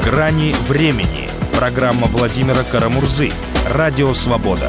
«Грани времени». Программа Владимира Карамурзы. Радио «Свобода».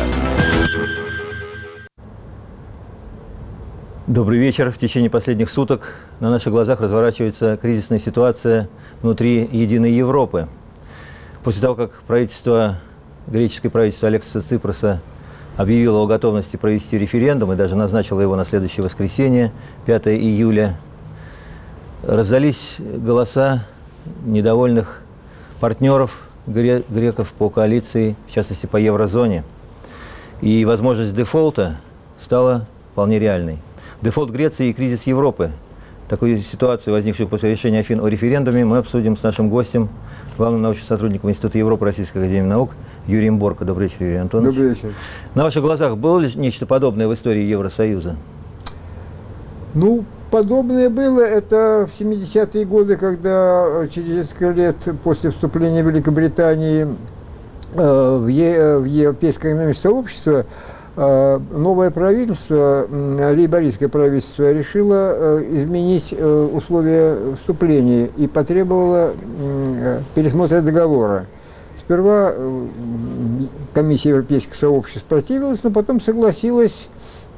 Добрый вечер. В течение последних суток на наших глазах разворачивается кризисная ситуация внутри единой Европы. После того, как греческое правительство Алексиса Ципроса объявило о готовности провести референдум и даже назначило его на следующее воскресенье, 5 июля, раздались голоса недовольных партнеров греков по коалиции, в частности по еврозоне. И возможность дефолта стала вполне реальной. Дефолт Греции и кризис Европы. Такую ситуацию, возникшую после решения Афин о референдуме, мы обсудим с нашим гостем, главным научным сотрудником Института Европы Российской академии наук Юрием Борко. Добрый вечер, Юрий Антонович. Добрый вечер. На ваших глазах было ли нечто подобное в истории Евросоюза? Ну, подобное было это в 70-е годы, когда через несколько лет после вступления Великобритании в Европейское экономическое сообщество новое правительство, лейбористское правительство, решило изменить условия вступления и потребовало пересмотра договора. Сперва комиссия Европейских сообществ противилась, но потом согласилась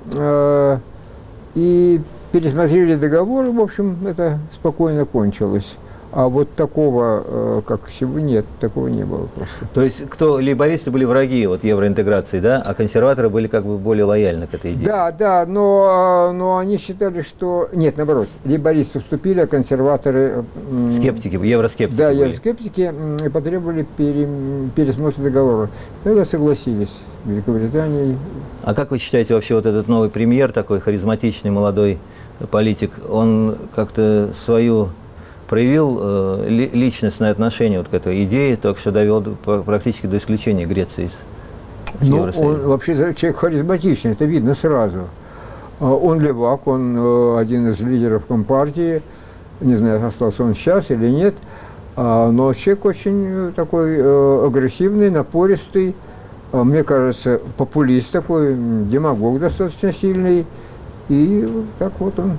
и пересмотрели договор, и, в общем, это спокойно кончилось. А вот такого, как сегодня, нет, такого не было просто. То есть лейбористы были враги евроинтеграции, да, а консерваторы были как бы более лояльны к этой идее? Да, но они считали, что... Нет, наоборот, лейбористы вступили, а консерваторы... Скептики, евроскептики. Да, евроскептики потребовали пересмотра договора. Тогда согласились с Великобританией. А как вы считаете, вообще вот этот новый премьер, такой харизматичный молодой политик, он как-то свою... проявил личностное отношение к этой идее, так что довел практически до исключения Греции из Евросоюза? Он вообще человек харизматичный, это видно сразу. Он левак, он один из лидеров Компартии, не знаю, остался он сейчас или нет, но человек очень такой агрессивный, напористый, мне кажется, популист такой, демагог достаточно сильный, и так вот он.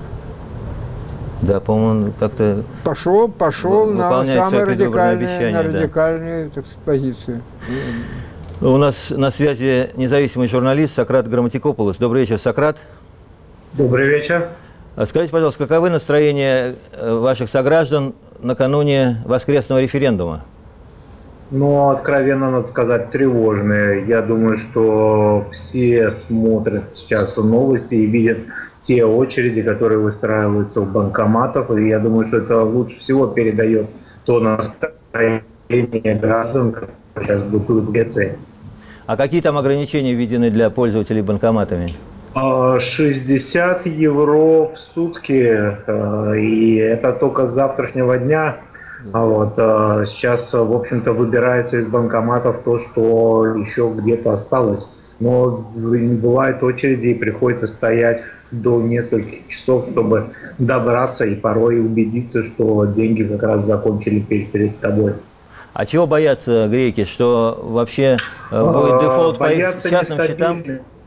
Да, по-моему, он как-то пошел на самые радикальные так сказать, позиции. У нас на связи независимый журналист Сократ Грамматикопулос. Добрый вечер, Сократ. Добрый вечер. Скажите, пожалуйста, каковы настроения ваших сограждан накануне воскресного референдума? Ну, откровенно, надо сказать, тревожные. Я думаю, что все смотрят сейчас новости и видят те очереди, которые выстраиваются у банкоматов. И я думаю, что это лучше всего передает то настроение граждан, которые сейчас бытуют в Греции. А какие там ограничения введены для пользователей банкоматами? 60 евро в сутки, и это только с завтрашнего дня. Сейчас, в общем-то, выбирается из банкоматов то, что еще где-то осталось. Но бывают очереди, и приходится стоять до нескольких часов, чтобы добраться и порой убедиться, что деньги как раз закончили перед тобой. А чего боятся греки? Что вообще будет дефолт по их частным счетам?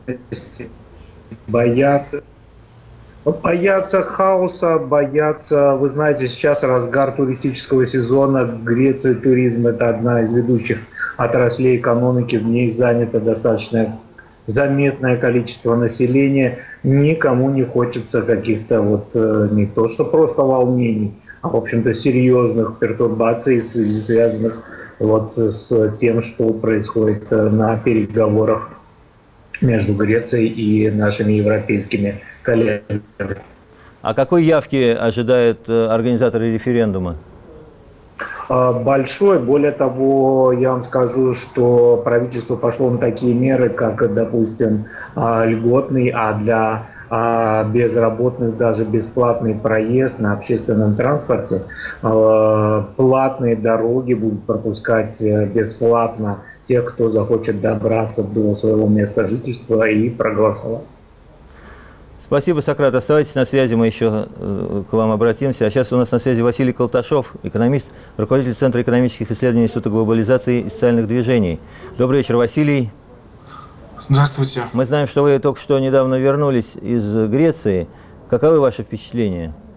Боятся хаоса, вы знаете, сейчас разгар туристического сезона, в Греции туризм – это одна из ведущих отраслей экономики, в ней занято достаточно заметное количество населения, никому не хочется каких-то не то что просто волнений, а в общем-то серьезных пертурбаций, связанных с тем, что происходит на переговорах между Грецией и нашими европейскими коллегами. А какой явки ожидают организаторы референдума? Большой. Более того, я вам скажу, что правительство пошло на такие меры, как, допустим, льготный, а для безработных даже бесплатный проезд на общественном транспорте. Платные дороги будут пропускать бесплатно тех, кто захочет добраться до своего места жительства и проголосовать. Спасибо, Сократ. Оставайтесь на связи, мы еще к вам обратимся. А сейчас у нас на связи Василий Колташов, экономист, руководитель Центра экономических исследований Института глобализации и социальных движений. Добрый вечер, Василий. Здравствуйте. Мы знаем, что вы только что недавно вернулись из Греции. Каковы ваши впечатления?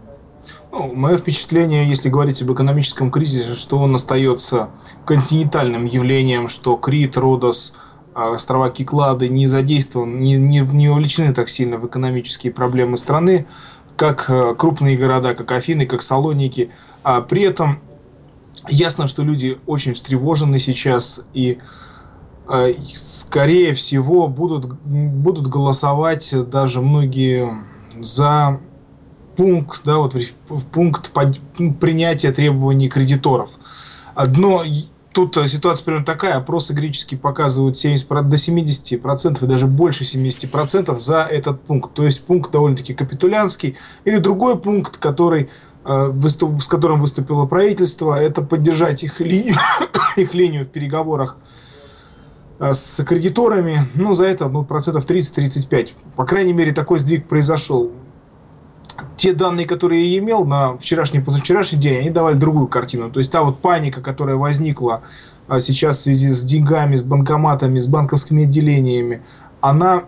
Ну, мое впечатление, если говорить об экономическом кризисе, что он остается континентальным явлением, что Крит, Родос, острова Киклады не задействованы, не вовлечены так сильно в экономические проблемы страны, как крупные города, как Афины, как Салоники. А при этом ясно, что люди очень встревожены сейчас и, скорее всего, будут голосовать даже многие за пункт, да, вот в пункт принятия требований кредиторов. Но тут ситуация примерно такая. Опросы греческие показывают до 70% и даже больше 70% за этот пункт. То есть пункт довольно-таки капитулянский. Или другой пункт, с которым выступило правительство, это поддержать их линию в переговорах с кредиторами. Ну, за это 30-35%. По крайней мере, такой сдвиг произошел. Те данные, которые я имел на вчерашний и позавчерашний день, они давали другую картину. То есть та вот паника, которая возникла сейчас в связи с деньгами, с банкоматами, с банковскими отделениями, она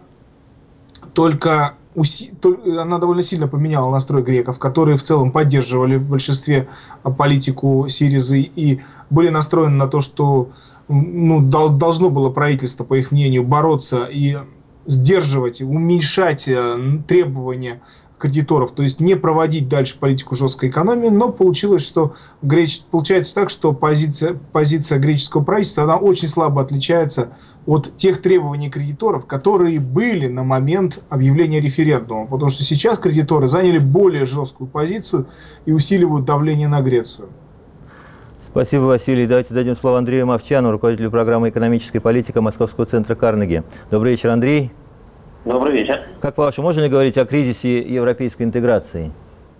довольно сильно поменяла настрой греков, которые в целом поддерживали в большинстве политику Сиризы и были настроены на то, что должно было правительство, по их мнению, бороться и сдерживать, уменьшать требования кредиторов, то есть не проводить дальше политику жесткой экономии, но получается так, что позиция греческого правительства, она очень слабо отличается от тех требований кредиторов, которые были на момент объявления референдума, потому что сейчас кредиторы заняли более жесткую позицию и усиливают давление на Грецию. Спасибо, Василий. Давайте дадим слово Андрею Мовчану, руководителю программы «Экономическая политика» Московского центра Карнеги. Добрый вечер, Андрей. Добрый вечер. Как по-вашему, можно ли говорить о кризисе европейской интеграции?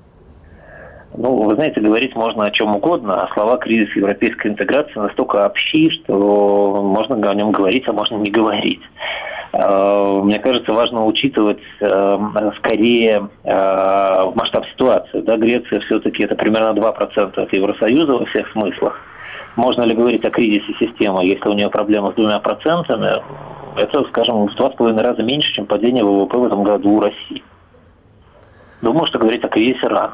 Ну, вы знаете, говорить можно о чем угодно, а слова «кризис европейской интеграции» настолько общи, что можно о нем говорить, а можно не говорить. Мне кажется, важно учитывать скорее масштаб ситуации. Да, Греция все-таки это примерно 2% от Евросоюза во всех смыслах. Можно ли говорить о кризисе системы, если у нее проблема с 2%? Это, скажем, в 2,5 раза меньше, чем падение ВВП в этом году у России. Думаю, что говорить о кризисе рано.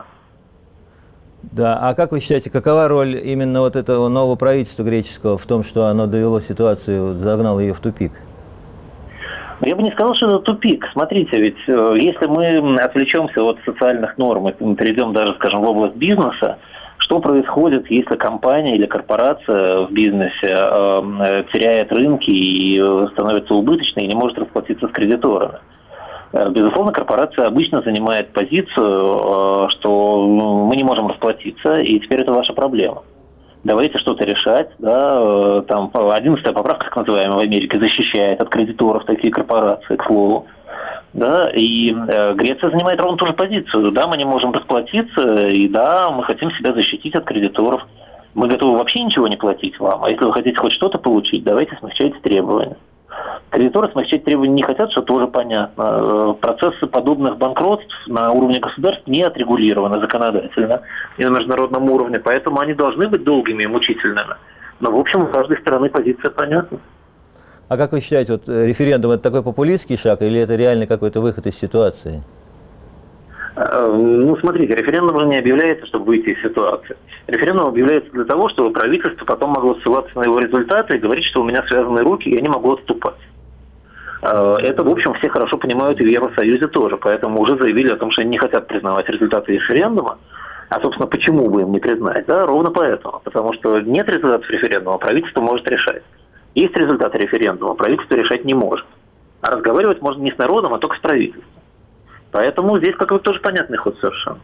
Да, а как вы считаете, какова роль именно вот этого нового правительства греческого в том, что оно довело ситуацию, загнало ее в тупик? Я бы не сказал, что это тупик. Смотрите, ведь если мы отвлечемся от социальных норм и перейдем даже, скажем, в область бизнеса, что происходит, если компания или корпорация в бизнесе теряет рынки и становится убыточной и не может расплатиться с кредиторами? Безусловно, корпорация обычно занимает позицию, что мы не можем расплатиться, и теперь это ваша проблема. Давайте что-то решать. Да? Там 11-я поправка, так называемая, в Америке защищает от кредиторов такие корпорации, к слову. Да, и Греция занимает ровно ту же позицию. Да, мы не можем расплатиться, и да, мы хотим себя защитить от кредиторов. Мы готовы вообще ничего не платить вам, а если вы хотите хоть что-то получить, давайте смягчайте требования. Кредиторы смягчать требования не хотят, что тоже понятно. Процессы подобных банкротств на уровне государств не отрегулированы законодательно и на международном уровне, поэтому они должны быть долгими и мучительными. Но, в общем, у каждой стороны позиция понятна. А как вы считаете, вот референдум – это такой популистский шаг или это реально какой-то выход из ситуации? Ну, смотрите, референдум же не объявляется, чтобы выйти из ситуации. Референдум объявляется для того, чтобы правительство потом могло ссылаться на его результаты и говорить, что у меня связаны руки, я не могу отступать. Это, в общем, все хорошо понимают и в Евросоюзе тоже, поэтому уже заявили о том, что они не хотят признавать результаты референдума. А, собственно, почему бы им не признать? Да, ровно поэтому. Потому что нет результатов референдума, правительство может решать. Есть результаты референдума, правительство решать не может. А разговаривать можно не с народом, а только с правительством. Поэтому здесь как бы тоже понятный ход совершенно.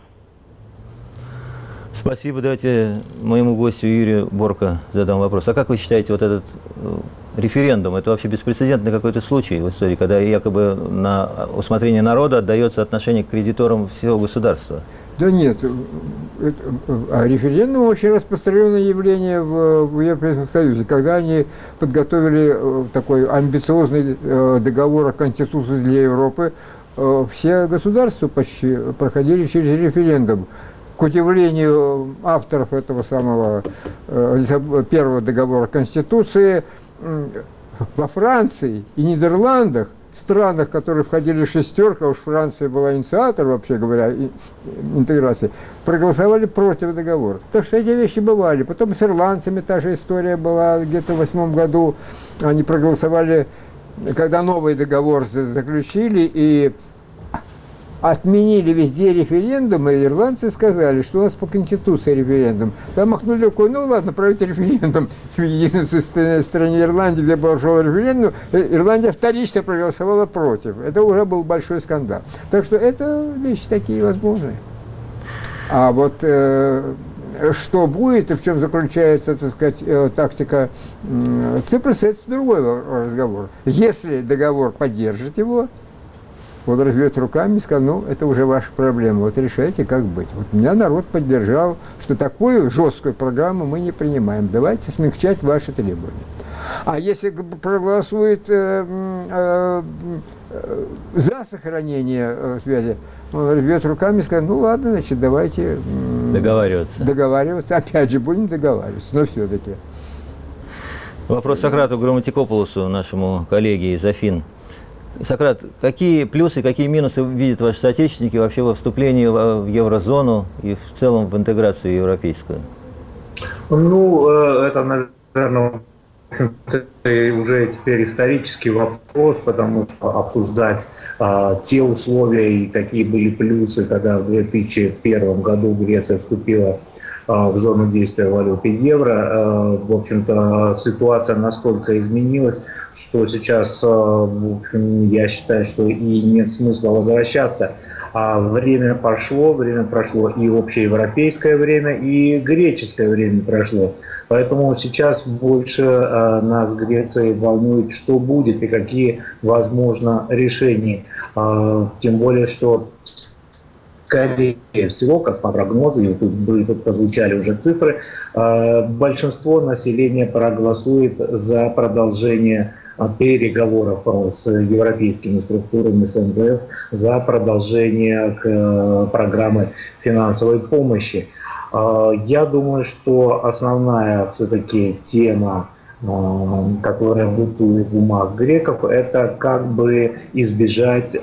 Спасибо. Давайте моему гостю Юрию Борко задам вопрос. А как вы считаете, вот этот референдум, это вообще беспрецедентный какой-то случай в истории, когда якобы на усмотрение народа отдается отношение к кредиторам всего государства? Да нет, референдум очень распространенное явление в Европейском Союзе, когда они подготовили такой амбициозный договор о Конституции для Европы, все государства почти проходили через референдум. К удивлению авторов этого самого первого договора Конституции, во Франции и Нидерландах странах, которые входили в шестерку, а уж Франция была инициатор, вообще говоря, интеграции, проголосовали против договора. Так что эти вещи бывали. Потом с ирландцами та же история была где-то в 2008 году. Они проголосовали, когда новый договор заключили, и отменили везде референдумы, и ирландцы сказали, что у нас по Конституции референдум. Там махнули рукой, ну ладно, проведите референдум. В единственной стране Ирландии, где прошел референдум, Ирландия вторично проголосовала против. Это уже был большой скандал. Так что это вещи такие возможные. А вот что будет и в чем заключается, так сказать, тактика Ципроса, это другой разговор. Если договор поддержит его, он разведет руками и сказал, ну, это уже ваша проблема, вот решайте, как быть. Вот меня народ поддержал, что такую жесткую программу мы не принимаем, давайте смягчать ваши требования. А если проголосует за сохранение связи, он разведет руками и скажет, ну, ладно, значит, давайте договариваться. Опять же, будем договариваться, но все-таки. Вопрос Сократу Грамматикополосу, нашему коллеге из Афин. Сократ, какие плюсы, какие минусы видят ваши соотечественники вообще во вступлении в еврозону и в целом в интеграцию европейскую? Ну, это, наверное, уже теперь исторический вопрос, потому что обсуждать те условия и какие были плюсы, когда в 2001 году Греция вступила в зону действия валюты евро. В общем-то, ситуация настолько изменилась, что сейчас, в общем, я считаю, что и нет смысла возвращаться. Время прошло, и общеевропейское время, и греческое время прошло. Поэтому сейчас больше нас, Греции, волнует, что будет и какие, возможно, решения. Тем более, что скорее всего, как по прогнозам, и тут прозвучали уже цифры, большинство населения проголосует за продолжение переговоров с европейскими структурами, с МВФ, за продолжение программы финансовой помощи. Я думаю, что основная все-таки тема, которая бытует в умах греков, это как бы избежать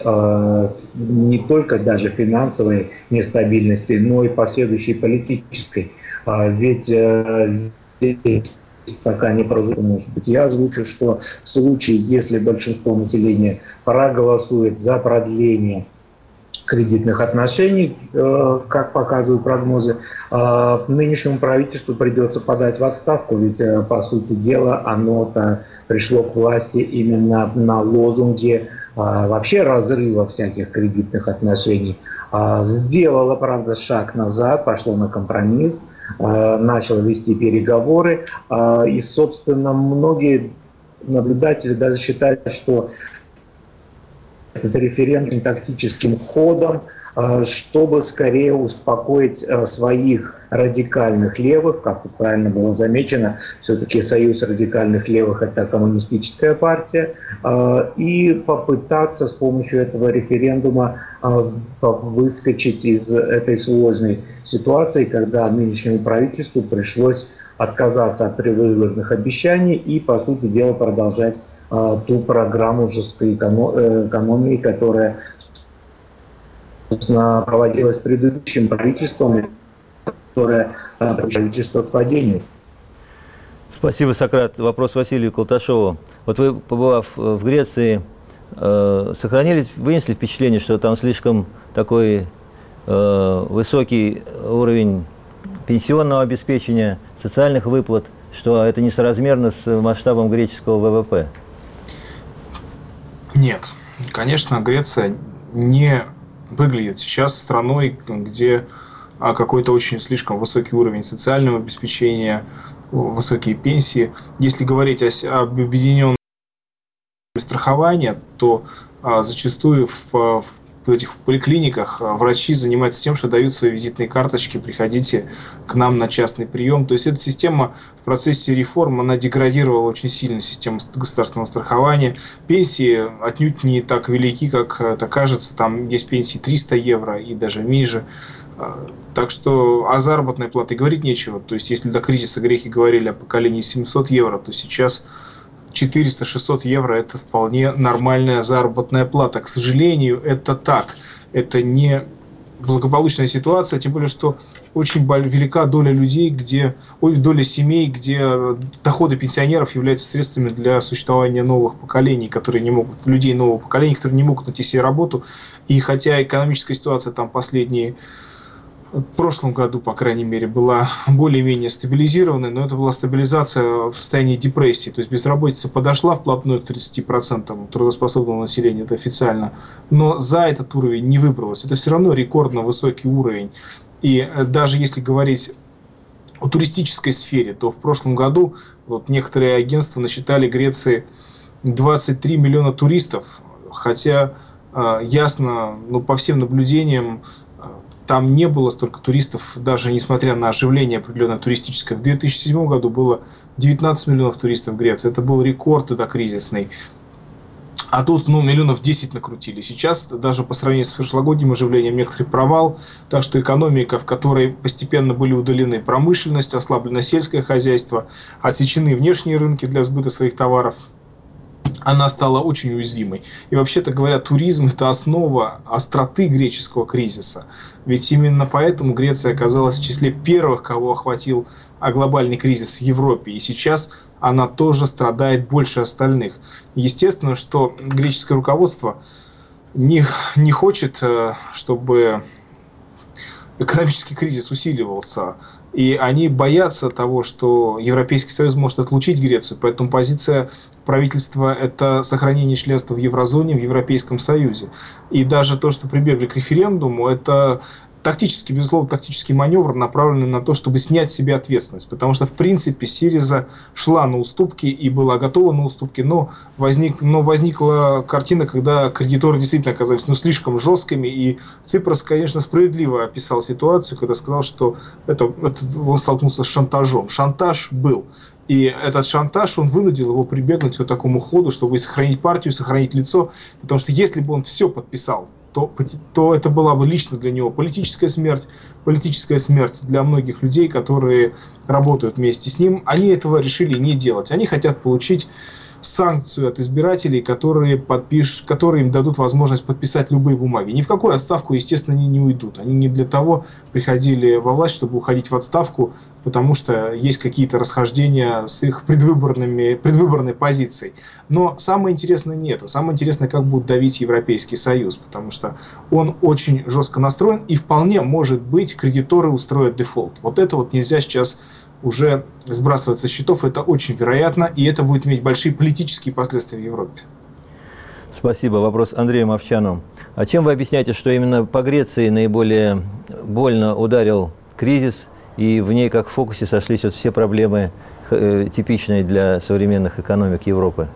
не только даже финансовой нестабильности, но и последующей политической. Ведь здесь пока не прозвучит, может быть, я озвучу, что в случае, если большинство населения проголосует за продление кредитных отношений, как показывают прогнозы, нынешнему правительству придется подать в отставку, ведь, по сути дела, оно-то пришло к власти именно на лозунге вообще разрыва всяких кредитных отношений. Сделало, правда, шаг назад, пошло на компромисс, начало вести переговоры, и, собственно, многие наблюдатели даже считают, что этот референдум тактическим ходом, чтобы скорее успокоить своих радикальных левых, как тут правильно было замечено, все-таки союз радикальных левых – это коммунистическая партия, и попытаться с помощью этого референдума выскочить из этой сложной ситуации, когда нынешнему правительству пришлось отказаться от предвыборных обещаний и, по сути дела, продолжать ту программу жесткой экономии, которая, собственно, проводилась предыдущим правительством, которое правительство к падению. Спасибо, Сократ. Вопрос Василию Колташову. Вот вы, побывав в Греции, вынесли впечатление, что там слишком такой высокий уровень пенсионного обеспечения, социальных выплат, что это несоразмерно с масштабом греческого ВВП? Нет. Конечно, Греция не выглядит сейчас страной, где какой-то очень слишком высокий уровень социального обеспечения, высокие пенсии. Если говорить об объединенном страховании, то зачастую в этих поликлиниках врачи занимаются тем, что дают свои визитные карточки, приходите к нам на частный прием. То есть эта система в процессе реформ, она деградировала очень сильно, система государственного страхования. Пенсии отнюдь не так велики, как это кажется. Там есть пенсии 300 евро и даже ниже. Так что о заработной плате говорить нечего. То есть если до кризиса греки говорили о поколении 700 евро, то сейчас 400-600 евро – это вполне нормальная заработная плата. К сожалению, это так. Это не благополучная ситуация, тем более, что очень велика доля людей, доля семей, где доходы пенсионеров являются средствами для существования новых поколений, людей нового поколения, которые не могут найти себе работу. И хотя экономическая ситуация там в прошлом году, по крайней мере, была более-менее стабилизированной, но это была стабилизация в состоянии депрессии. То есть безработица подошла вплотную к 30% трудоспособного населения, это официально, но за этот уровень не выбралась. Это все равно рекордно высокий уровень. И даже если говорить о туристической сфере, то в прошлом году некоторые агентства насчитали Греции 23 миллиона туристов, хотя ясно, по всем наблюдениям, там не было столько туристов, даже несмотря на оживление определенное туристическое. В 2007 году было 19 миллионов туристов в Греции. Это был рекорд кризисный. А тут миллионов 10 накрутили. Сейчас даже по сравнению с прошлогодним оживлением некоторый провал. Так что экономика, в которой постепенно были удалены промышленность, ослаблено сельское хозяйство, отсечены внешние рынки для сбыта своих товаров, она стала очень уязвимой. И вообще-то говоря, туризм – это основа остроты греческого кризиса. Ведь именно поэтому Греция оказалась в числе первых, кого охватил глобальный кризис в Европе. И сейчас она тоже страдает больше остальных. Естественно, что греческое руководство не хочет, чтобы экономический кризис усиливался. И они боятся того, что Европейский Союз может отлучить Грецию. Поэтому позиция правительства – это сохранение членства в еврозоне, в Европейском Союзе. И даже то, что прибегли к референдуму, это тактический, безусловно, тактический маневр, направленный на то, чтобы снять с себя ответственность. Потому что, в принципе, Сириза шла на уступки и была готова на уступки, но возникла картина, когда кредиторы действительно оказались слишком жесткими. И Ципрос, конечно, справедливо описал ситуацию, когда сказал, что он столкнулся с шантажом. Шантаж был. И этот шантаж, он вынудил его прибегнуть к такому ходу, чтобы сохранить партию, сохранить лицо. Потому что если бы он все подписал, то это была бы лично для него политическая смерть для многих людей, которые работают вместе с ним. Они этого решили не делать. Они хотят получить санкцию от избирателей, которые им дадут возможность подписать любые бумаги. Ни в какую отставку, естественно, они не уйдут. Они не для того приходили во власть, чтобы уходить в отставку, потому что есть какие-то расхождения с их предвыборной позицией. Но самое интересное не это. Самое интересное, как будет давить Европейский Союз, потому что он очень жестко настроен, и вполне, может быть, кредиторы устроят дефолт. Вот это нельзя сейчас уже сбрасывать со счетов, это очень вероятно, и это будет иметь большие политические последствия в Европе. Спасибо. Вопрос Андрею Мовчану. А чем вы объясняете, что именно по Греции наиболее больно ударил кризис, и в ней как в фокусе сошлись все проблемы, типичные для современных экономик Европы?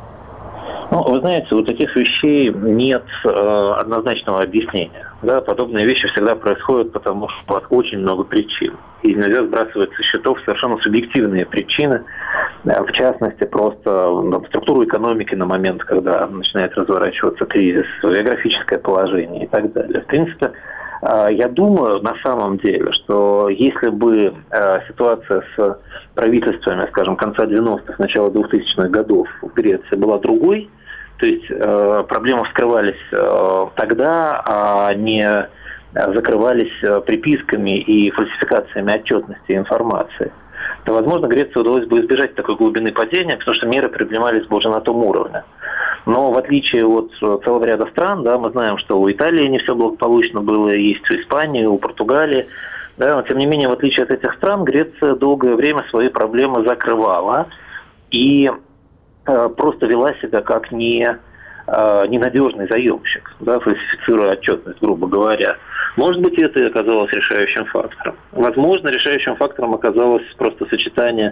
Вы знаете, у таких вещей нет однозначного объяснения. Да, подобные вещи всегда происходят, потому что очень много причин. И нельзя сбрасывать со счетов совершенно субъективные причины, в частности, просто структуру экономики на момент, когда начинает разворачиваться кризис, географическое положение и так далее. В принципе, я думаю, на самом деле, что если бы ситуация с правительствами, скажем, конца 90-х, начала 2000-х годов в Греции была другой, то есть проблемы вскрывались тогда, а не закрывались приписками и фальсификациями отчетности и информации, то, возможно, Греции удалось бы избежать такой глубины падения, потому что меры принимались бы уже на том уровне. Но в отличие от целого ряда стран, да, мы знаем, что у Италии не все благополучно было, есть у Испании, у Португалии. Да, но, тем не менее, в отличие от этих стран, Греция долгое время свои проблемы закрывала и просто вела себя как ненадежный заемщик, да, фальсифицируя отчетность, грубо говоря. Может быть, это и оказалось решающим фактором. Возможно, решающим фактором оказалось просто сочетание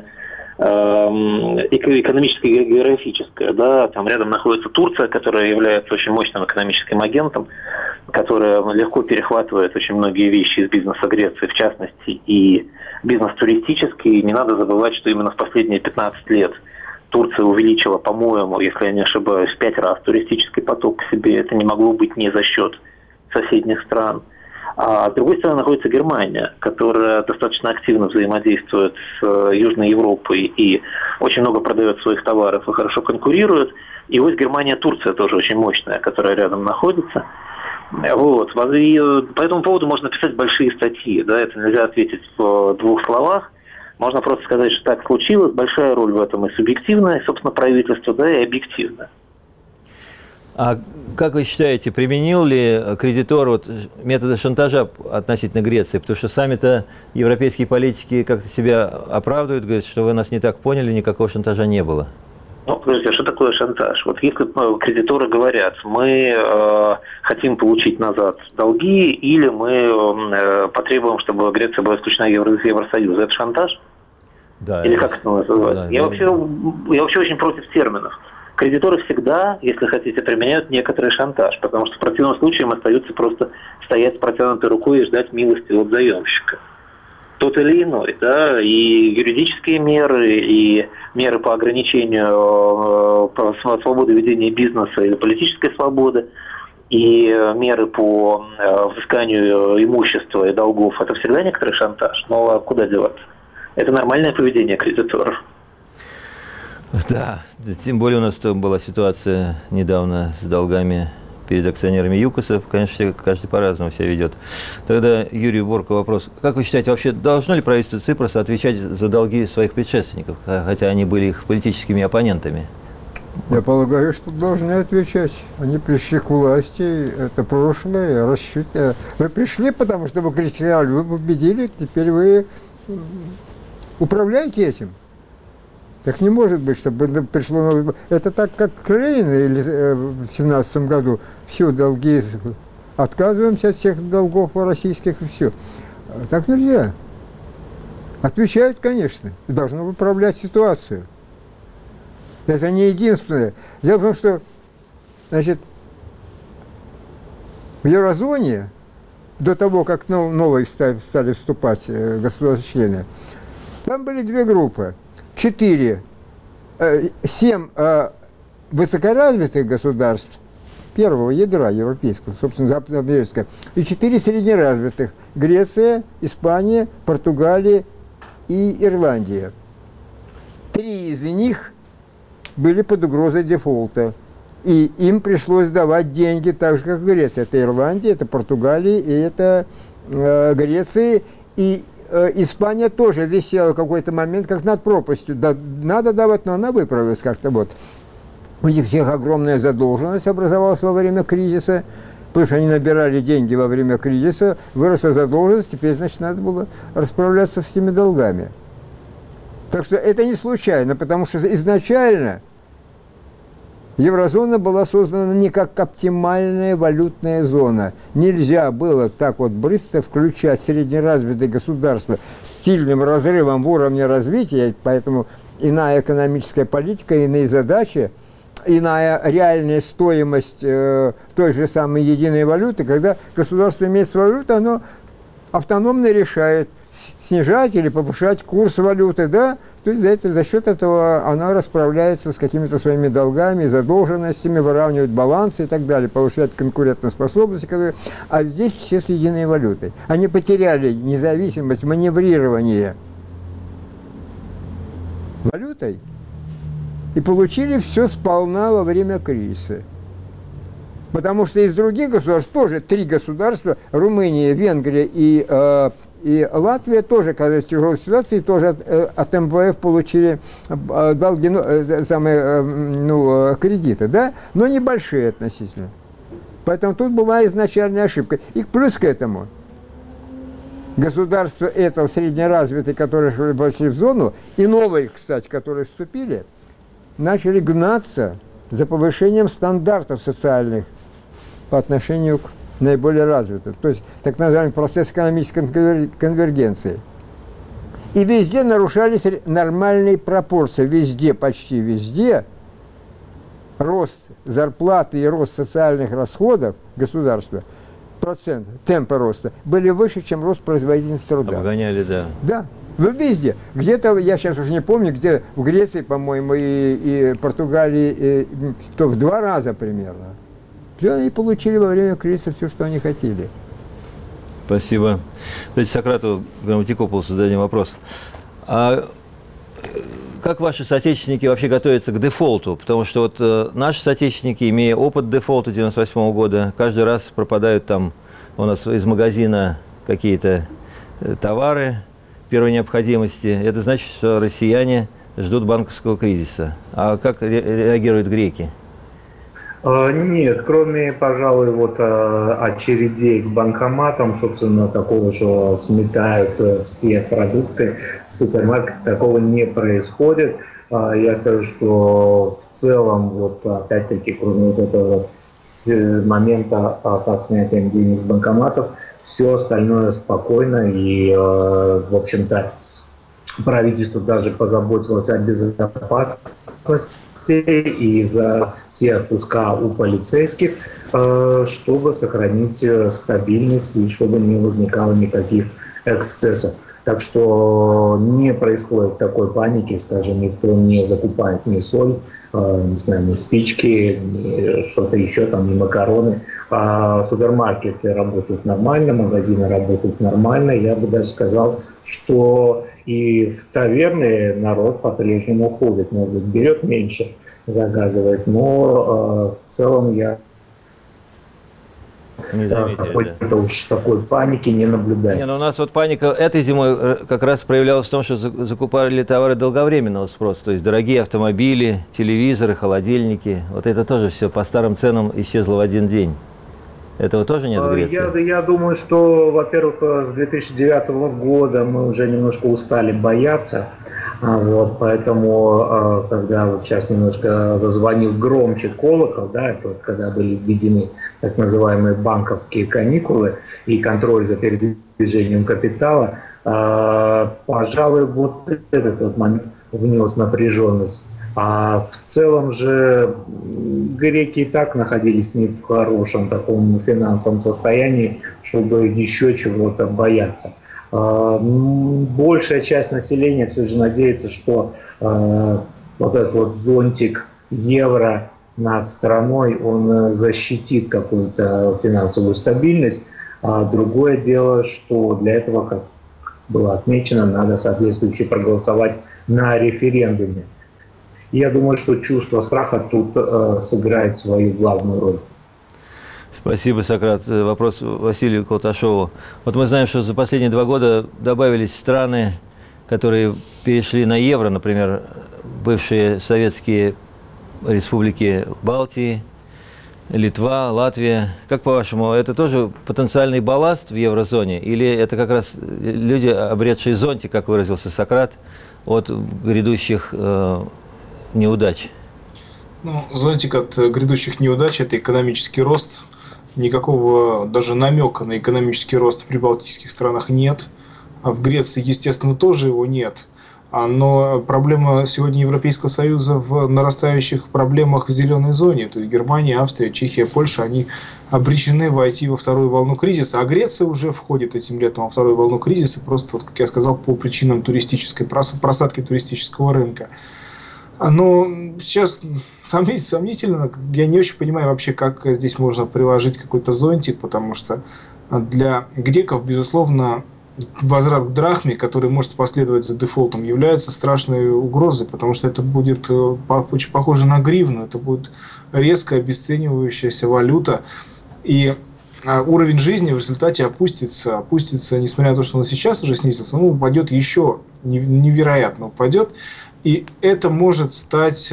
экономическое и географическое. Да? Там рядом находится Турция, которая является очень мощным экономическим агентом, которая легко перехватывает очень многие вещи из бизнеса Греции, в частности, и бизнес туристический. И не надо забывать, что именно в последние 15 лет Турция увеличила, по-моему, если я не ошибаюсь, в 5 раз туристический поток к себе. Это не могло быть не за счет соседних стран. А с другой стороны находится Германия, которая достаточно активно взаимодействует с Южной Европой и очень много продает своих товаров и хорошо конкурирует. И вот Германия, Турция тоже очень мощная, которая рядом находится. Вот. И по этому поводу можно писать большие статьи. Да? Это нельзя ответить в двух словах. Можно просто сказать, что так случилось. Большая роль в этом и субъективная, и, собственно, правительство, да, и объективная. А как вы считаете, применил ли кредитор методы шантажа относительно Греции? Потому что сами-то европейские политики как-то себя оправдывают, говорят, что вы нас не так поняли, никакого шантажа не было. Ну, подождите, а что такое шантаж? Вот если кредиторы говорят, мы хотим получить назад долги, или мы потребуем, чтобы Греция была исключена из Евросоюза, это шантаж? Да. Или как это называется? Да, я вообще очень против терминов. Кредиторы всегда, если хотите, применяют некоторый шантаж, потому что в противном случае им остается просто стоять с протянутой рукой и ждать милости от заемщика. Тот или иной, да, и юридические меры, и меры по ограничению свободы ведения бизнеса или политической свободы, и меры по взысканию имущества и долгов, это всегда некоторый шантаж. Но куда деваться? Это нормальное поведение кредиторов. Да, тем более у нас была ситуация недавно с долгами перед акционерами ЮКОСа. Конечно, каждый по-разному себя ведет. Тогда Юрию Борко вопрос. Как вы считаете, вообще должно ли правительство Ципроса отвечать за долги своих предшественников, хотя они были их политическими оппонентами? Я полагаю, что должны отвечать. Они пришли к власти, это прошлое, расчет. Вы пришли, потому что вы кричали, вы победили, теперь вы управляете этим. Так не может быть, чтобы пришло новое... Это так, как Украина или в 2017 году. Все, долги... Отказываемся от всех долгов российских и все. Так нельзя. Отвечают, конечно. И должны управлять ситуацию. Это не единственное. Дело в том, что, значит, в еврозоне, до того, как новые стали вступать государства-члены, там были две группы. 7 высокоразвитых государств первого ядра европейского, собственно, западноамериканского, и 4 среднеразвитых – Греция, Испания, Португалия и Ирландия. 3 из них были под угрозой дефолта, и им пришлось давать деньги так же, как Греция. Это Ирландия, это Португалия, и это Греция, и Испания тоже висела в какой-то момент как над пропастью. Да, надо давать, но она выправилась как-то. Вот. У них всех огромная задолженность образовалась во время кризиса, потому что они набирали деньги во время кризиса, выросла задолженность, теперь, значит, надо было расправляться с этими долгами. Так что это не случайно, потому что изначально еврозона была создана не как оптимальная валютная зона. Нельзя было так вот быстро включать среднеразвитые государства с сильным разрывом в уровне развития, поэтому иная экономическая политика, иные задачи, иная реальная стоимость той же самой единой валюты. Когда государство имеет свою валюту, оно автономно решает, снижать или повышать курс валюты, да, то есть за счет этого она расправляется с какими-то своими долгами, задолженностями, выравнивает балансы и так далее, повышает конкурентоспособность, а здесь все с единой валютой. Они потеряли независимость маневрирования валютой и получили все сполна во время кризиса. Потому что из других государств тоже 3 государства, Румыния, Венгрия и Латвия тоже оказались в тяжелой ситуации, тоже от МВФ получили долги, кредиты, да? Но небольшие относительно. Поэтому тут была изначальная ошибка. И плюс к этому государства этого среднеразвитые, которые вошли в зону, и новые, кстати, которые вступили, начали гнаться за повышением стандартов социальных по отношению к наиболее развитым. То есть так называемый процесс экономической конвергенции. И везде нарушались нормальные пропорции. Везде, почти везде, рост зарплаты и рост социальных расходов государства, темпы роста, были выше, чем рост производительности труда. Обгоняли, да. Да. Везде. Где-то, я сейчас уже не помню, где в Греции, по-моему, и Португалии, то в 2 раза примерно. Все они получили во время кризиса все, что они хотели. Спасибо. Давайте Сократу Грамматикополосу зададим вопрос. А как ваши соотечественники вообще готовятся к дефолту? Потому что вот наши соотечественники, имея опыт дефолта 1998 года, каждый раз пропадают там у нас из магазина какие-то товары первой необходимости. Это значит, что россияне ждут банковского кризиса. А как реагируют греки? Нет, кроме, пожалуй, вот очередей к банкоматам, собственно, такого, что сметают все продукты с супермаркета, такого не происходит. Я скажу, что в целом, вот опять-таки, кроме вот этого момента со снятием денег с банкоматов, все остальное спокойно, и, в общем-то, правительство даже позаботилось о безопасности и за все отпуска у полицейских, чтобы сохранить стабильность и чтобы не возникало никаких эксцессов. Так что не происходит такой паники, скажем, никто не закупает ни соль, не знаю, ни спички, ни что-то еще, там, ни макароны. Супермаркеты работают нормально, магазины работают нормально. Я бы даже сказал, что и в таверны народ по-прежнему ходит. Может быть, берет меньше, заказывает, но в целом я какой-то уж такой паники не наблюдается. Не, но у нас вот паника этой зимой как раз проявлялась в том, что закупали товары долговременного спроса, то есть дорогие автомобили, телевизоры, холодильники. Вот это тоже все по старым ценам исчезло в один день. Этого тоже нет в Греции? Я думаю, что, во-первых, с 2009 года мы уже немножко устали бояться. Вот, поэтому, когда вот сейчас немножко зазвонил громче колокол, да, это вот когда были введены так называемые банковские каникулы и контроль за передвижением капитала, пожалуй, вот этот вот момент внес напряженность. А в целом же греки и так находились не в хорошем таком финансовом состоянии, чтобы еще чего-то бояться. Большая часть населения все же надеется, что вот этот вот зонтик евро над страной, он защитит какую-то финансовую стабильность. А другое дело, что для этого, как было отмечено, надо соответствующе проголосовать на референдуме. Я думаю, что чувство страха тут сыграет свою главную роль. Спасибо, Сократ. Вопрос Василию Колташову. Вот мы знаем, что за последние 2 года добавились страны, которые перешли на евро, например, бывшие советские республики Балтии, Литва, Латвия. Как по-вашему, это тоже потенциальный балласт в еврозоне? Или это как раз люди, обретшие зонтик, как выразился Сократ, от грядущих неудач? Ну, зонтик от грядущих неудач – это экономический рост. Никакого даже намека на экономический рост в прибалтийских странах нет. А в Греции, естественно, тоже его нет. Но проблема сегодня Европейского Союза в нарастающих проблемах в зеленой зоне. То есть Германия, Австрия, Чехия, Польша, они обречены войти во вторую волну кризиса. А Греция уже входит этим летом во вторую волну кризиса, просто, вот, как я сказал, по причинам туристической просадки туристического рынка. Но сейчас сомнительно, я не очень понимаю вообще, как здесь можно приложить какой-то зонтик, потому что для греков, безусловно, возврат к драхме, который может последовать за дефолтом, является страшной угрозой, потому что это будет очень похоже на гривну, это будет резко обесценивающаяся валюта, и уровень жизни в результате опустится, несмотря на то, что он сейчас уже снизился, он упадет еще, невероятно упадет. И это может стать,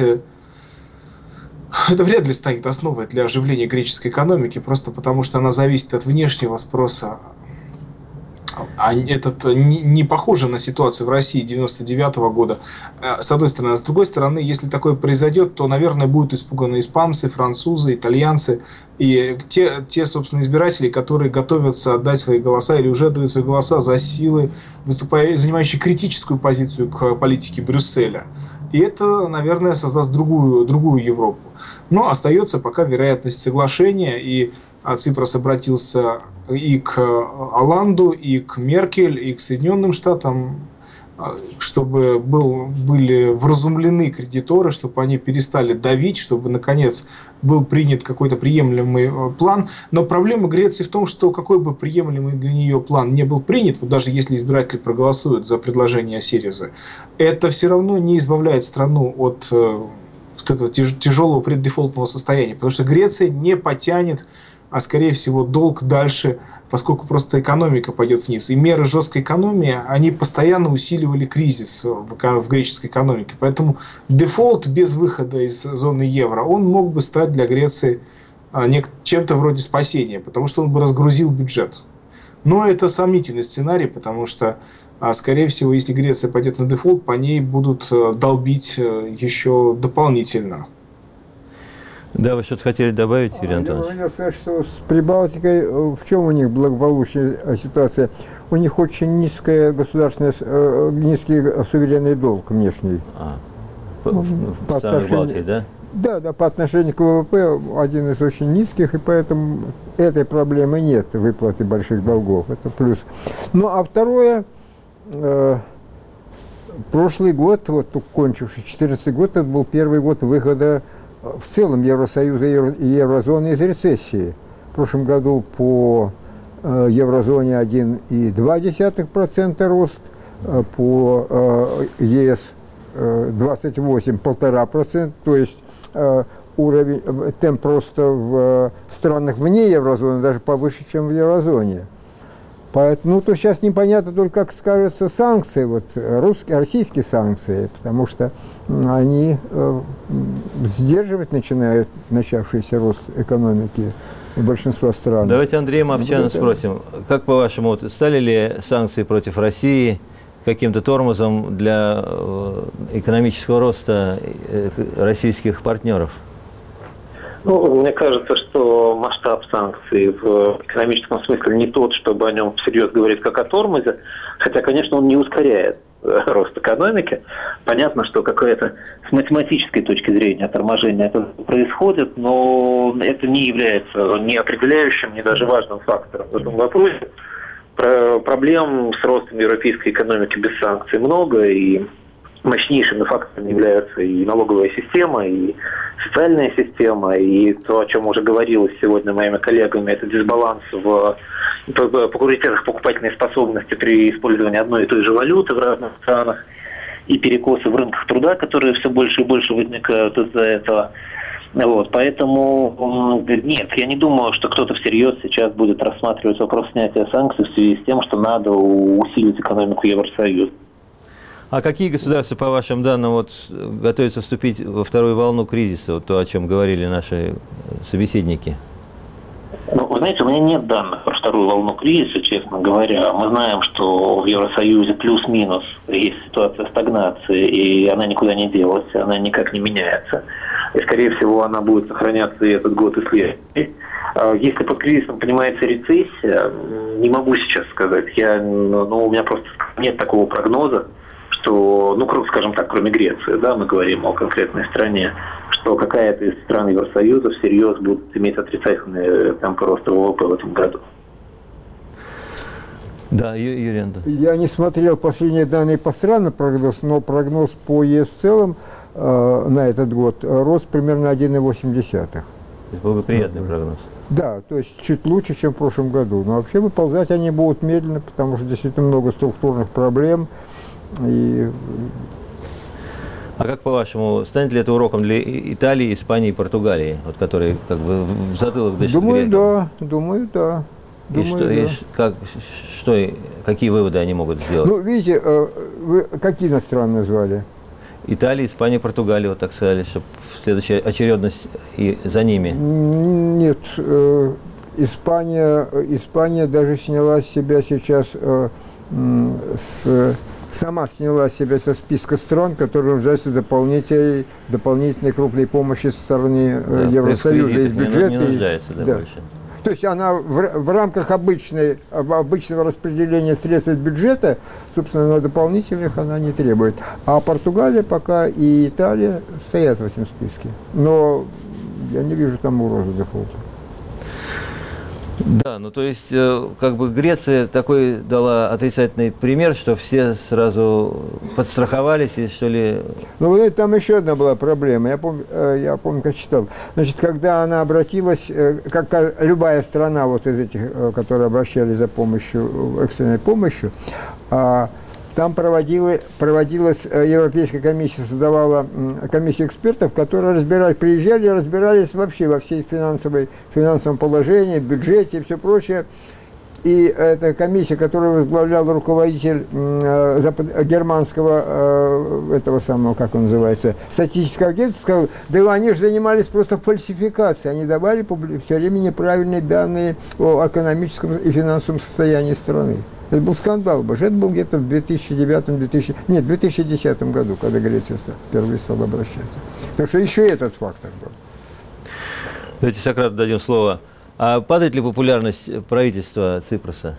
это вряд ли станет основой для оживления греческой экономики, просто потому что она зависит от внешнего спроса. А этот не похоже на ситуацию в России 1999 года, с одной стороны. А с другой стороны, если такое произойдет, то, наверное, будут испуганы испанцы, французы, итальянцы и те, собственно, избиратели, которые готовятся отдать свои голоса или уже отдают свои голоса за силы, занимающие критическую позицию к политике Брюсселя. И это, наверное, создаст другую Европу. Но остается пока вероятность соглашения, и Ципрос обратился и к Оланду, и к Меркель, и к Соединенным Штатам чтобы были вразумлены кредиторы, чтобы они перестали давить, чтобы, наконец, был принят какой-то приемлемый план. Но проблема Греции в том, что какой бы приемлемый для нее план не был принят, вот даже если избиратели проголосуют за предложение Сириза, это все равно не избавляет страну от вот этого тяжелого преддефолтного состояния, потому что Греция не потянет, а скорее всего долг дальше, поскольку просто экономика пойдет вниз. И меры жесткой экономии, они постоянно усиливали кризис в греческой экономике. Поэтому дефолт без выхода из зоны евро, он мог бы стать для Греции чем-то вроде спасения, потому что он бы разгрузил бюджет. Но это сомнительный сценарий, потому что, скорее всего, если Греция пойдет на дефолт, по ней будут долбить еще дополнительно. Да, вы что-то хотели добавить, Юрий Антонович? Я хотел сказать, что с Прибалтикой, в чем у них благополучная ситуация? У них очень низкий суверенный долг внешний. В странах Балтии, да? Да, по отношению к ВВП один из очень низких, и поэтому этой проблемы нет, выплаты больших долгов, это плюс. Ну, а второе, прошлый год, вот кончивший 2014 год, это был первый год выхода в целом Евросоюза и еврозоны из рецессии. В прошлом году по еврозоне 1,2% рост, по ЕС 28 1,5%, то есть уровень, темп роста в странах вне еврозоны даже повыше, чем в еврозоне. Поэтому, то сейчас непонятно только, как скажутся санкции, вот российские санкции, потому что они сдерживать начинают начавшийся рост экономики большинства стран. Давайте Андрея Мовчана спросим, как по-вашему, вот, стали ли санкции против России каким-то тормозом для экономического роста российских партнеров? Ну, мне кажется, что масштаб санкций в экономическом смысле не тот, чтобы о нем всерьез говорить как о тормозе, хотя, конечно, он не ускоряет рост экономики. Понятно, что какое-то с математической точки зрения торможение это происходит, но это не является ни определяющим, ни даже важным фактором в этом вопросе. Проблем с ростом европейской экономики без санкций много, и мощнейшими факторами являются и налоговая система, и социальная система, и то, о чем уже говорилось сегодня моими коллегами, это дисбаланс в приоритетах покупательной способности при использовании одной и той же валюты в разных странах, и перекосы в рынках труда, которые все больше и больше возникают из-за этого. Вот, поэтому нет, я не думаю, что кто-то всерьез сейчас будет рассматривать вопрос снятия санкций в связи с тем, что надо усилить экономику Евросоюза. А какие государства, по вашим данным, вот, готовятся вступить во вторую волну кризиса, вот то, о чем говорили наши собеседники? Ну, вы знаете, у меня нет данных про вторую волну кризиса, честно говоря. Мы знаем, что в Евросоюзе плюс-минус есть ситуация стагнации, и она никуда не делась, она никак не меняется. И, скорее всего, она будет сохраняться и этот год, и следующий. Если под кризисом понимается рецессия, не могу сейчас сказать. У меня просто нет такого прогноза, что, скажем так, кроме Греции, да, мы говорим о конкретной стране, что какая-то из стран Евросоюза всерьез будет иметь отрицательные темпы роста ВВП в этом году. Да, Юрий Антонович. Я не смотрел последние данные по странам прогноз, но прогноз по ЕС в целом на этот год рост примерно 1,8. Благоприятный прогноз. Да, то есть чуть лучше, чем в прошлом году. Но вообще выползать они будут медленно, потому что действительно много структурных проблем. А как по-вашему, станет ли это уроком для Италии, Испании и Португалии, вот, которые как бы в затылок дышат? Думаю, да. Какие выводы они могут сделать? Ну, видите, вы какие страны назвали? Италия, Испания, Португалия, вот так сказали, чтобы следующая очередность и за ними. Нет, Испания даже сняла с себя сейчас сама сняла себя со списка стран, которые нуждаются в дополнительной крупной помощи со стороны Евросоюза из бюджета. Не нуждается, больше. То есть она в рамках обычного распределения средств из бюджета, собственно, дополнительных она не требует. А Португалия пока и Италия стоят в этом списке. Но я не вижу там угрозы дефолта. Да, ну то есть, как бы Греция такой дала отрицательный пример, что все сразу подстраховались и что ли... Ну, там еще одна была проблема, я помню, как читал. Значит, когда она обратилась, как любая страна вот из этих, которые обращались за помощью, экстренной помощью, там проводилась Европейская комиссия, создавала комиссию экспертов, которые приезжали и разбирались вообще во всей финансовом положении, бюджете и все прочее. И эта комиссия, которую возглавлял руководитель германского, этого самого, как он называется, статистического агентства, сказал, да они же занимались просто фальсификацией, они давали все время неправильные данные о экономическом и финансовом состоянии страны. Это был скандал, это был где-то в 2010 году, когда Греция впервые стала обращаться. Так что еще этот фактор был. Давайте Сократу дадим слово. А падает ли популярность правительства Ципроса?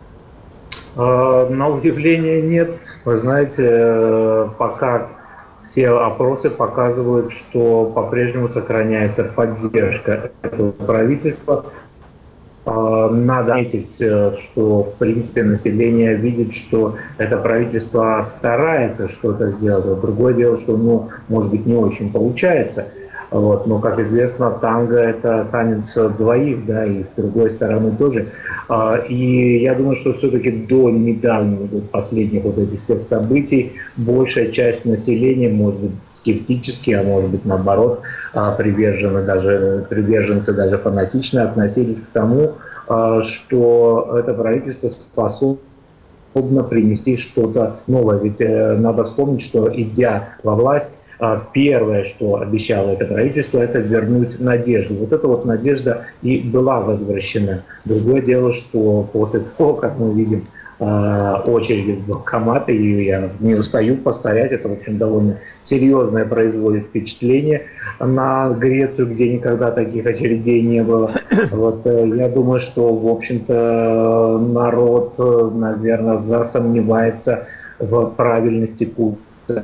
На удивление нет. Вы знаете, пока все опросы показывают, что по-прежнему сохраняется поддержка этого правительства. Надо отметить, что, в принципе, население видит, что это правительство старается что-то сделать. Другое дело, что, может быть, не очень получается. Вот. Но, как известно, танго – это танец двоих, да, и с другой стороны тоже. И я думаю, что все-таки до недавних, до последних вот этих всех событий, большая часть населения, может быть, скептически, а может быть, наоборот, приверженцы даже фанатично относились к тому, что это правительство способно принести что-то новое. Ведь надо вспомнить, что, идя во власть, первое, что обещало это правительство, это вернуть надежду. Вот эта вот надежда и была возвращена. Другое дело, что после того, как мы видим очереди в банкоматы, и я не устаю повторять, это, в общем, довольно серьезное производит впечатление на Грецию, где никогда таких очередей не было. Вот, я думаю, что, в общем-то, народ, наверное, засомневается в правильности курса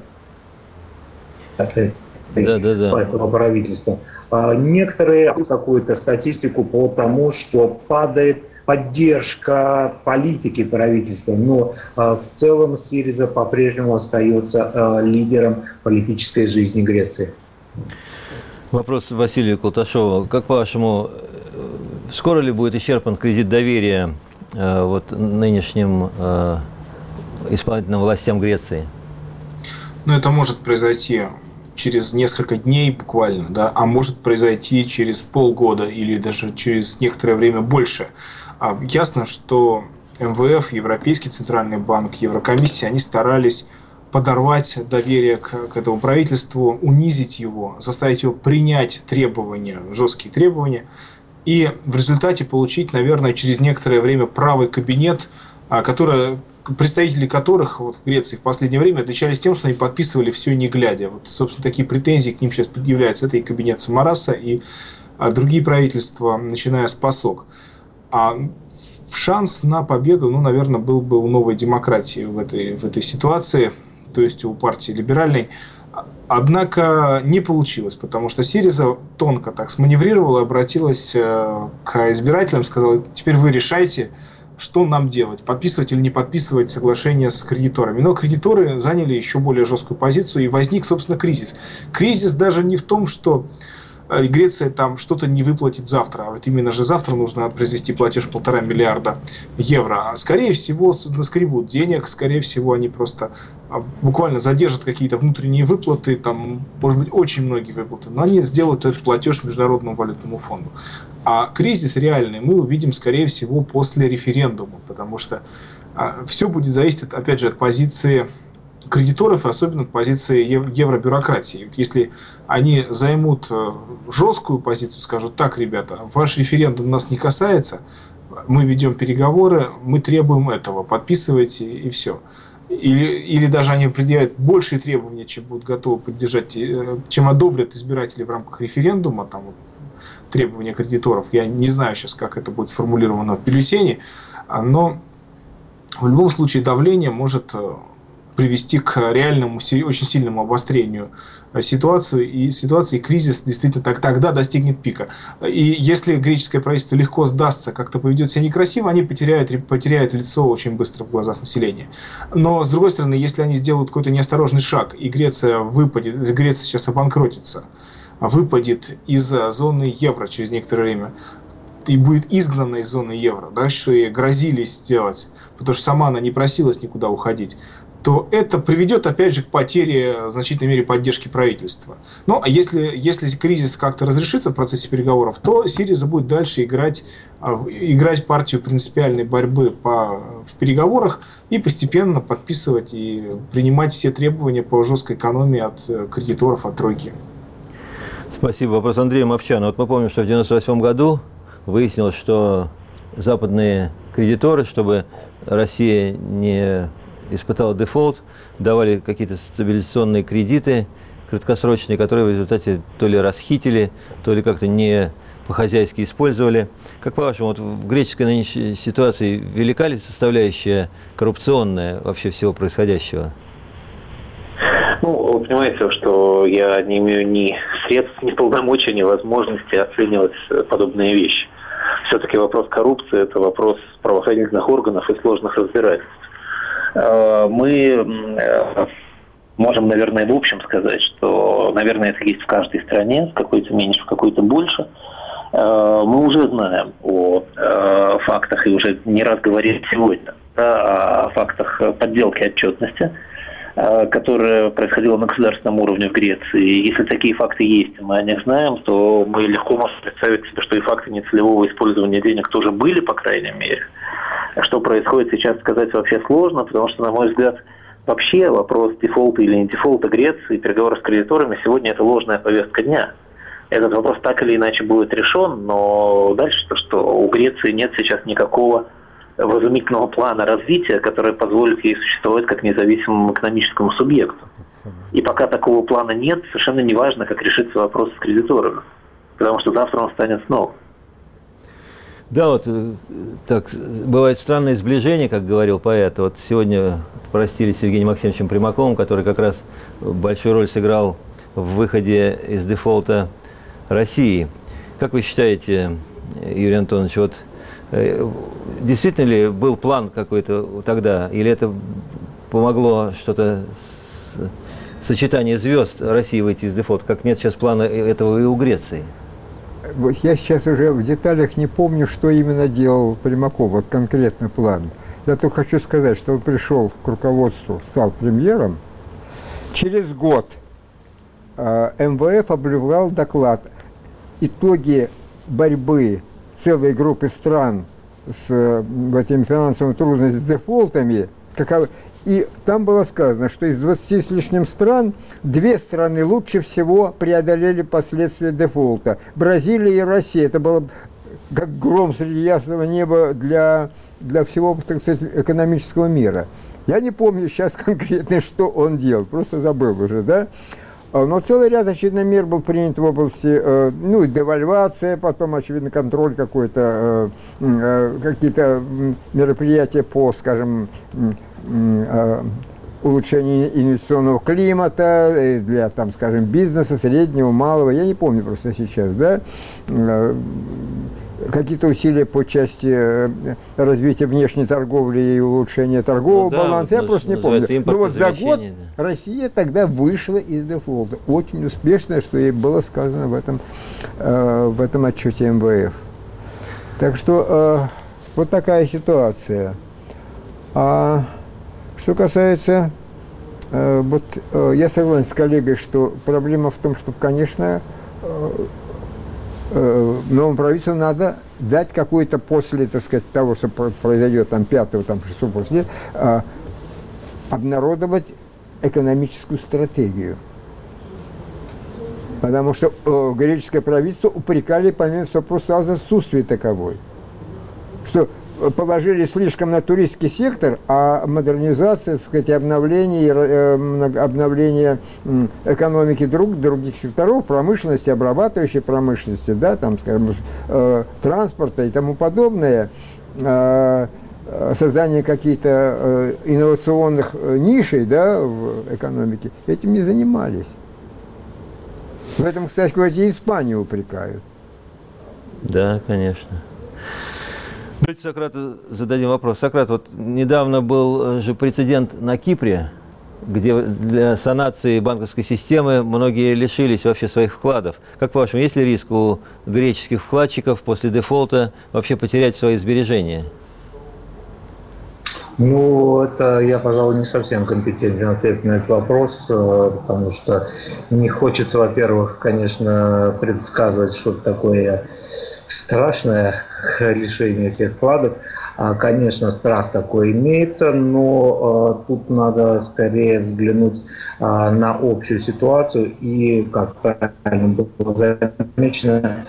этого правительства. Некоторые какую-то статистику по тому, что падает поддержка политики правительства, но в целом СИРИЗА по-прежнему остается лидером политической жизни Греции. Вопрос Василию Колташову. Как по-вашему, скоро ли будет исчерпан кредит доверия нынешним исполнительным властям Греции? Это может произойти через несколько дней буквально, да, а может произойти через полгода или даже через некоторое время больше. Ясно, что МВФ, Европейский центральный банк, Еврокомиссия, они старались подорвать доверие к этому правительству, унизить его, заставить его принять требования, жесткие требования, и в результате получить, наверное, через некоторое время правый кабинет, представители которых в Греции в последнее время отличались тем, что они подписывали все не глядя. Собственно, такие претензии к ним сейчас предъявляются. Это и кабинет Самараса, и другие правительства, начиная с ПАСОК. Шанс на победу, наверное, был бы у Новой демократии в этой ситуации, то есть у партии либеральной. Однако не получилось, потому что СИРИЗА тонко так сманеврировала, обратилась к избирателям, сказала: теперь вы решайте, что нам делать, подписывать или не подписывать соглашение с кредиторами. Но кредиторы заняли еще более жесткую позицию, и возник, собственно, кризис. Кризис даже не в том, что Греция там что-то не выплатит завтра, а вот именно же завтра нужно произвести платеж 1,5 миллиарда евро. Скорее всего, наскребут денег, скорее всего, они просто буквально задержат какие-то внутренние выплаты, там, может быть, очень многие выплаты, но они сделают этот платеж Международному валютному фонду. А кризис реальный мы увидим, скорее всего, после референдума, потому что все будет зависеть, опять же, от позиции кредиторов и особенно от позиции евробюрократии. Если они займут жесткую позицию, скажут: так, ребята, ваш референдум нас не касается, мы ведем переговоры, мы требуем этого, подписывайте и все. Или даже они предъявят большие требования, чем будут готовы поддержать, чем одобрят избиратели в рамках референдума, там, требования кредиторов. Я не знаю сейчас, как это будет сформулировано в бюллетене, но в любом случае давление может привести к реальному, очень сильному обострению ситуации, и кризис действительно тогда достигнет пика. И если греческое правительство легко сдастся, как-то поведет себя некрасиво, они потеряют лицо очень быстро в глазах населения. Но, с другой стороны, если они сделают какой-то неосторожный шаг, и Греция сейчас обанкротится, выпадет из зоны евро через некоторое время, и будет изгнана из зоны евро, да, что и грозили сделать, потому что сама она не просилась никуда уходить, то это приведет, опять же, к потере в значительной мере поддержки правительства. Ну, а если кризис как-то разрешится в процессе переговоров, то Сириза будет дальше играть партию принципиальной борьбы в переговорах и постепенно подписывать и принимать все требования по жесткой экономии от кредиторов, от тройки. Спасибо. Вопрос Андрея Мовчана. Вот мы помним, что в 1998 году выяснилось, что западные кредиторы, чтобы Россия не испытала дефолт, давали какие-то стабилизационные кредиты краткосрочные, которые в результате то ли расхитили, то ли как-то не по-хозяйски использовали. Как по-вашему, вот в греческой нынешней ситуации велика ли составляющая коррупционная вообще всего происходящего? Ну, вы понимаете, что я не имею ни средств, ни полномочий, ни возможности оценивать подобные вещи. Все-таки вопрос коррупции – это вопрос правоохранительных органов и сложных разбирательств. Мы можем, наверное, в общем сказать, что, наверное, это есть в каждой стране, в какой-то меньше, в какой-то больше. Мы уже знаем о фактах, и уже не раз говорили сегодня, о фактах подделки отчетности, которая происходила на государственном уровне в Греции. Если такие факты есть, мы о них знаем, то мы легко можем представить себе, что и факты нецелевого использования денег тоже были, по крайней мере. Что происходит сейчас, сказать вообще сложно, потому что, на мой взгляд, вообще вопрос дефолта или не дефолта Греции, переговоры с кредиторами сегодня это ложная повестка дня. Этот вопрос так или иначе будет решен, но дальше то, что у Греции нет сейчас никакого вразумительного плана развития, который позволит ей существовать как независимому экономическому субъекту. И пока такого плана нет, совершенно не важно, как решится вопрос с кредиторами, потому что завтра он станет снова. Да, вот так бывает странное сближение, как говорил поэт. Вот сегодня простились с Евгением Максимовичем Примаковым, который как раз большую роль сыграл в выходе из дефолта России. Как вы считаете, Юрий Антонович, вот действительно ли был план какой-то тогда, или это помогло что-то сочетание звезд России выйти из дефолта, как нет сейчас плана этого и у Греции? Я сейчас уже в деталях не помню, что именно делал Примаков, вот конкретный план. Я только хочу сказать, что он пришел к руководству, стал премьером. Через год МВФ опубликовал доклад «Итоги борьбы целой группы стран с этими финансовыми трудностями, с дефолтами». И там было сказано, что из 20 с лишним стран 2 страны лучше всего преодолели последствия дефолта. Бразилия и Россия. Это было как гром среди ясного неба для всего, так сказать, экономического мира. Я не помню сейчас конкретно, что он делал, просто забыл уже, да? Но целый ряд, очевидно, мер был принят в области, девальвация, потом, очевидно, контроль какой-то, какие-то мероприятия по, скажем, улучшению инвестиционного климата для, там, скажем, бизнеса, среднего, малого, я не помню просто сейчас, да, какие-то усилия по части развития внешней торговли и улучшения торгового баланса, я просто не помню. Но вот за год Россия тогда вышла из дефолта. Очень успешно, что ей было сказано в этом отчете МВФ. Так что вот такая ситуация. А что касается, я согласен с коллегой, что проблема в том, что, конечно, новому правительству надо дать какой-то после, так сказать, того, что произойдет там 5-го, там 6-го после, обнародовать экономическую стратегию. Потому что греческое правительство упрекали, помимо всего прочего, за отсутствие таковой. Что положили слишком на туристский сектор, а модернизация, так сказать, обновление экономики других секторов, промышленности, обрабатывающей промышленности, да, там, скажем, транспорта и тому подобное, создания каких-то инновационных нишей, да, в экономике, этим не занимались. В этом, кстати говоря, и Испанию упрекают. Да, конечно. Давайте Сократу зададим вопрос. Сократ, вот недавно был же прецедент на Кипре, где для санации банковской системы многие лишились вообще своих вкладов. Как по-вашему, есть ли риск у греческих вкладчиков после дефолта вообще потерять свои сбережения? Ну, это я, пожалуй, не совсем компетентен ответить на этот вопрос, потому что не хочется, во-первых, конечно, предсказывать что-то такое страшное, лишение всех вкладов. Конечно, страх такой имеется, но тут надо скорее взглянуть на общую ситуацию и, как правильно было замечено,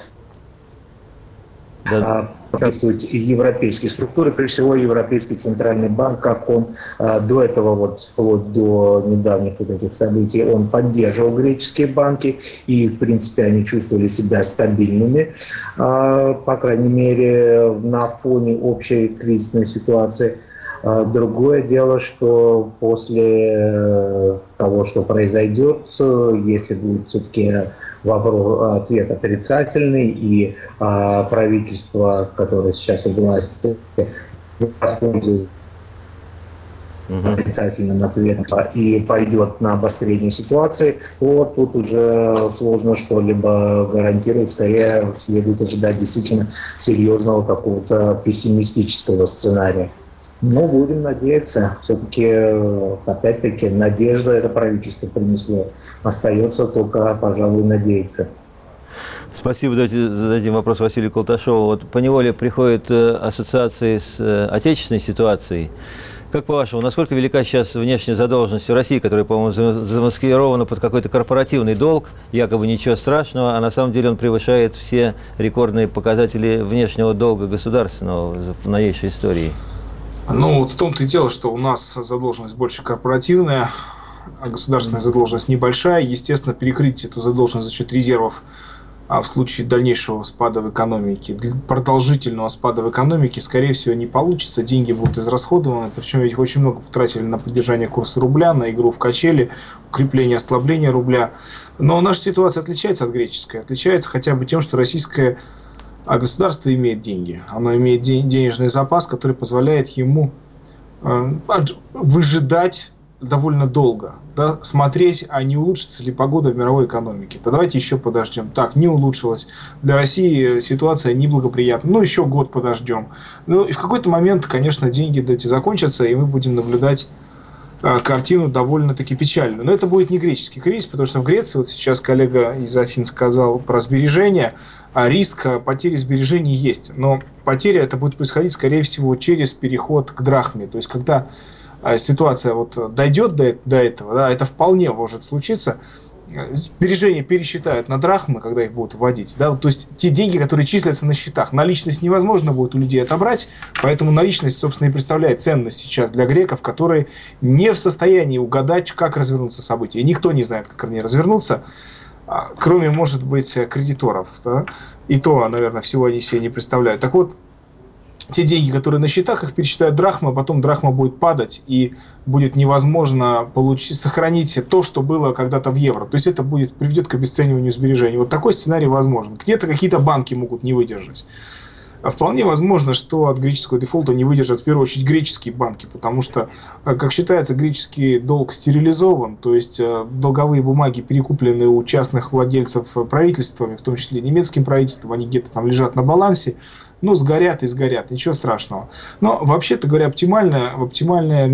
действуют европейские структуры, прежде всего Европейский центральный банк, как он до этого, вот вплоть до недавних вот этих событий, он поддерживал греческие банки, и в принципе они чувствовали себя стабильными, по крайней мере на фоне общей кризисной ситуации. Другое дело, что после того, что произойдет, если будет все-таки ответ отрицательный, и правительство, которое сейчас у власти, воспользуется отрицательным ответом и пойдет на обострение ситуации, то тут уже сложно что-либо гарантировать. Скорее следует ожидать действительно серьезного какого-то пессимистического сценария. Но будем надеяться. Все-таки, опять-таки, надежда это правительство принесло. Остается только, пожалуй, надеяться. Спасибо. Давайте зададим вопрос Василию Колташову. Вот поневоле приходят ассоциации с отечественной ситуацией. Как по-вашему, насколько велика сейчас внешняя задолженность у России, которая, по-моему, замаскирована под какой-то корпоративный долг, якобы ничего страшного, а на самом деле он превышает все рекордные показатели внешнего долга государственного в новейшей истории? Ну, вот в том-то и дело, что у нас задолженность больше корпоративная, а государственная задолженность небольшая. Естественно, перекрыть эту задолженность за счет резервов в случае дальнейшего спада в экономике, продолжительного спада в экономике, скорее всего, не получится. Деньги будут израсходованы, причем ведь их очень много потратили на поддержание курса рубля, на игру в качели, укрепление, ослабление рубля. Но наша ситуация отличается от греческой. Отличается хотя бы тем, что российская государство имеет деньги. Оно имеет денежный запас, который позволяет ему выжидать довольно долго, да, смотреть, а не улучшится ли погода в мировой экономике. То давайте еще подождем. Так, не улучшилась. Для России ситуация неблагоприятна. Ну, еще год подождем. Ну, и в какой-то момент, конечно, деньги эти закончатся, и мы будем наблюдать картину довольно-таки печальную. Но это будет не греческий кризис, потому что в Греции, вот сейчас коллега из Афин сказал про сбережения, а риск потери сбережений есть. Но потеря это будет происходить, скорее всего, через переход к драхме. То есть, когда ситуация вот дойдет до этого, да, это вполне может случиться, сбережения пересчитают на драхмы, когда их будут вводить. Да, то есть, те деньги, которые числятся на счетах. Наличность невозможно будет у людей отобрать, поэтому наличность, собственно, и представляет ценность сейчас для греков, которые не в состоянии угадать, как развернутся события. И никто не знает, как они развернутся, кроме, может быть, кредиторов. Да? И то, наверное, всего они себе не представляют. Так вот, те деньги, которые на счетах, их пересчитают драхма, а потом драхма будет падать, и будет невозможно сохранить то, что было когда-то в евро. То есть это приведет к обесцениванию сбережений. Вот такой сценарий возможен. Где-то какие-то банки могут не выдержать. А вполне возможно, что от греческого дефолта не выдержат в первую очередь греческие банки, потому что, как считается, греческий долг стерилизован, то есть долговые бумаги перекуплены у частных владельцев правительствами, в том числе немецким правительством, они где-то там лежат на балансе. Ну, сгорят и сгорят, ничего страшного. Но, вообще-то говоря, оптимальное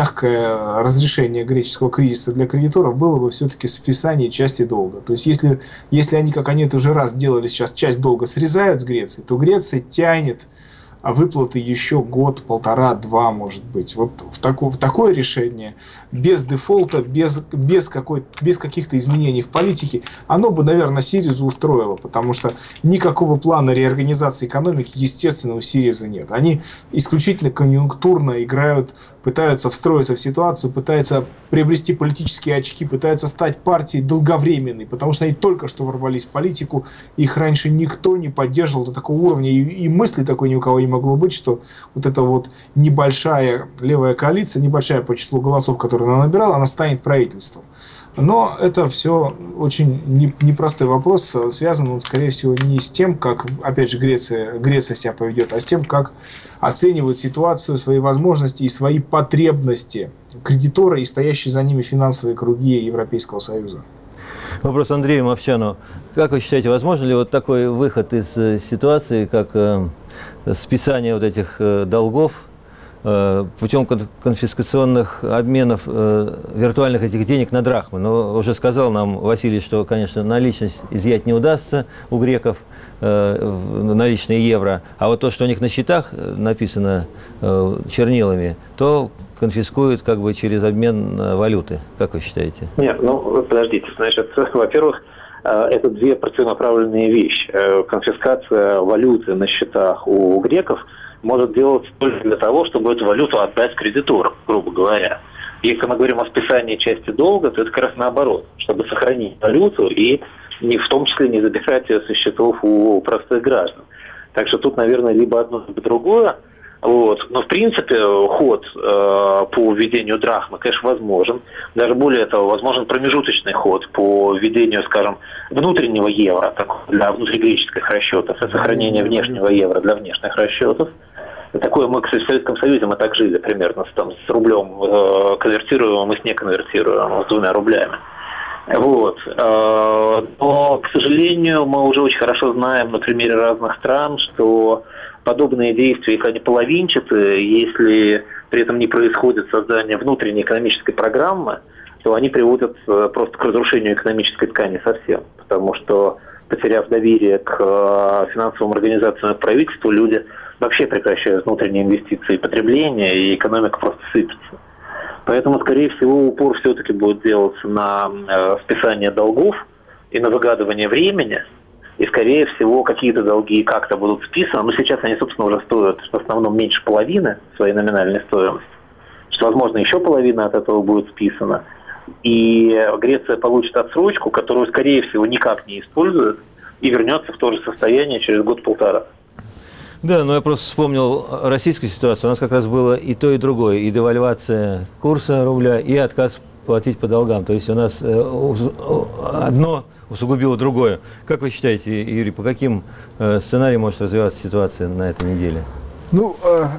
мягкое разрешение греческого кризиса для кредиторов было бы все-таки списание части долга. То есть, если они, как они это уже раз делали, сейчас часть долга срезают с Греции, то Греция тянет выплаты еще год, полтора, два, может быть. Вот в такое решение, без дефолта, без каких-то изменений в политике, оно бы, наверное, Сиризу устроило, потому что никакого плана реорганизации экономики, естественно, у Сириза нет. Они исключительно конъюнктурно играют, пытаются встроиться в ситуацию, пытаются приобрести политические очки, пытаются стать партией долговременной, потому что они только что ворвались в политику, их раньше никто не поддерживал до такого уровня, и мысли такой ни у кого не могло быть, что вот эта вот небольшая левая коалиция, небольшая по числу голосов, которую она набирала, она станет правительством. Но это все очень непростой вопрос, связан он, скорее всего, не с тем, как, опять же, Греция себя поведет, а с тем, как оценивают ситуацию, свои возможности и свои потребности кредиторы и стоящие за ними финансовые круги Европейского Союза. Вопрос Андрею Мовчану. Как вы считаете, возможно ли вот такой выход из ситуации, как списание вот этих долгов путем конфискационных обменов виртуальных этих денег на драхмы? Но уже сказал нам Василий, что, конечно, наличность изъять не удастся у греков, наличные евро, а вот то, что у них на счетах написано чернилами, то конфискуют как бы через обмен валюты. Как вы считаете? Нет, ну, подождите. Значит, во-первых, это две противонаправленные вещи. Конфискация валюты на счетах у греков может делаться только для того, чтобы эту валюту отдать кредиторам, грубо говоря. Если мы говорим о списании части долга, то это как раз наоборот, чтобы сохранить валюту и в том числе не забирать ее со счетов у простых граждан. Так что тут, наверное, либо одно, либо другое. Вот. Но, в принципе, ход по введению драхмы, конечно, возможен. Даже более того, возможен промежуточный ход по введению, скажем, внутреннего евро для внутригреческих расчетов и сохранения внешнего евро для внешних расчетов. Такое мы, кстати, в Советском Союзе мы так жили примерно с рублем конвертируемым и с неконвертируемым, с 2 рублями. Вот. Но, к сожалению, мы уже очень хорошо знаем на примере разных стран, что подобные действия, если они половинчатые, если при этом не происходит создание внутренней экономической программы, то они приводят просто к разрушению экономической ткани совсем. Потому что, потеряв доверие к финансовым организациям и правительству, люди вообще прекращают внутренние инвестиции и потребление, и экономика просто сыпется. Поэтому, скорее всего, упор все-таки будет делаться на списание долгов и на выгадывание времени. И, скорее всего, какие-то долги как-то будут списаны. Но сейчас они, собственно, уже стоят в основном меньше половины своей номинальной стоимости. Что, возможно, еще половина от этого будет списана. И Греция получит отсрочку, которую, скорее всего, никак не использует, и вернется в то же состояние через год-полтора. Да, но я просто вспомнил российскую ситуацию. У нас как раз было и то, и другое. И девальвация курса рубля, и отказ платить по долгам. То есть у нас одно усугубило другое. Как вы считаете, Юрий, по каким сценариям может развиваться ситуация на этой неделе? Ну,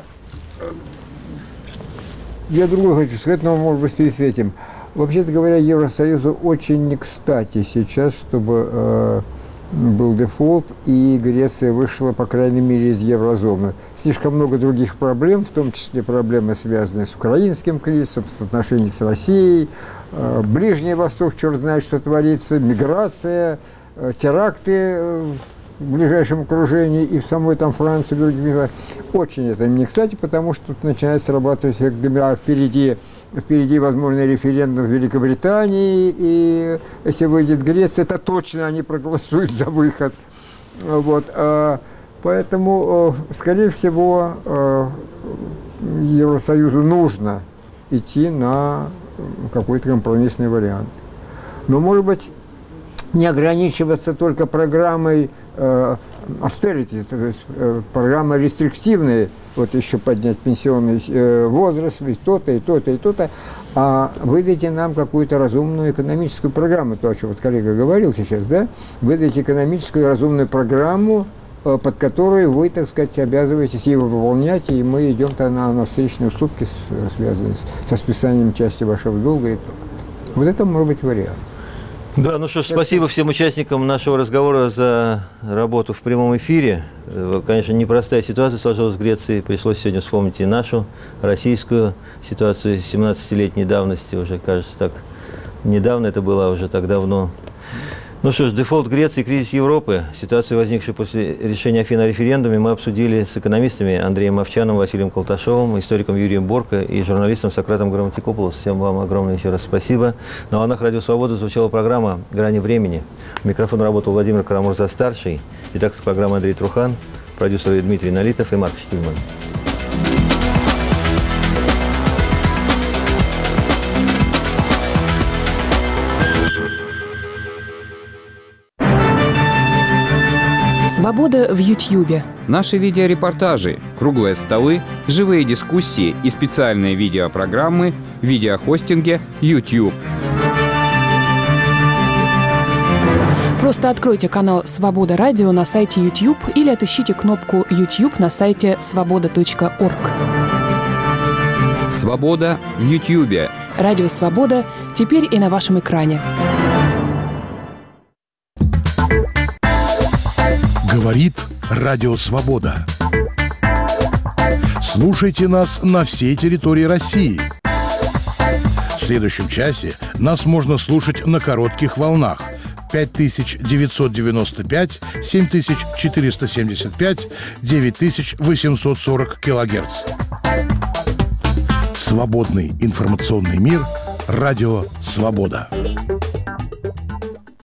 я другое хочу сказать, но, может быть, в связи с этим. Вообще-то говоря, Евросоюзу очень не кстати сейчас, чтобы был дефолт, и Греция вышла, по крайней мере, из еврозоны. Слишком много других проблем, в том числе проблемы, связанные с украинским кризисом, с отношениями с Россией, Ближний Восток, черт знает, что творится, миграция, теракты в ближайшем окружении и в самой там Франции, в других местах. Очень это не кстати, потому что тут начинает срабатывать впереди возможный референдум в Великобритании, и если выйдет Греция, это точно они проголосуют за выход. Вот. Поэтому, скорее всего, Евросоюзу нужно идти на какой-то компромиссный вариант. Но, может быть, не ограничиваться только программой austerity, то есть программы рестриктивные, вот еще поднять пенсионный возраст, ведь то-то и то-то и то-то, а выдайте нам какую-то разумную экономическую программу, то, о чем вот коллега говорил сейчас, да, выдайте экономическую разумную программу, под которую вы, так сказать, обязываетесь его выполнять, и мы идем-то на встречные уступки, связанные со списанием части вашего долга. И то. Вот это может быть вариант. Да, ну что ж, спасибо всем участникам нашего разговора за работу в прямом эфире. Конечно, непростая ситуация сложилась в Греции. Пришлось сегодня вспомнить и нашу российскую ситуацию 17-летней давности. Уже, кажется, так недавно это было, уже так давно. Ну что ж, дефолт Греции, кризис Европы. Ситуацию, возникшую после решения Афин о референдуме, мы обсудили с экономистами Андреем Мовчаном, Василием Колташовым, историком Юрием Борко и журналистом Сократом Грамматикопулос. Всем вам огромное еще раз спасибо. На волнах Радио Свобода звучала программа «Грани времени». У микрофона работал Владимир Карамурза-старший. Редактор программы Андрей Трухан, продюсеры Дмитрий Налитов и Марк Штильман. Свобода в Ютьюбе. Наши видеорепортажи, круглые столы, живые дискуссии и специальные видеопрограммы в видеохостинге YouTube. Просто откройте канал «Свобода Радио» на сайте YouTube или отыщите кнопку YouTube на сайте svoboda.org. Свобода в Ютьюбе. Радио «Свобода» теперь и на вашем экране. Говорит Радио Свобода. Слушайте нас на всей территории России. В следующем часе нас можно слушать на коротких волнах 5995, 7475, 9840 килогерц. Свободный информационный мир. Радио Свобода.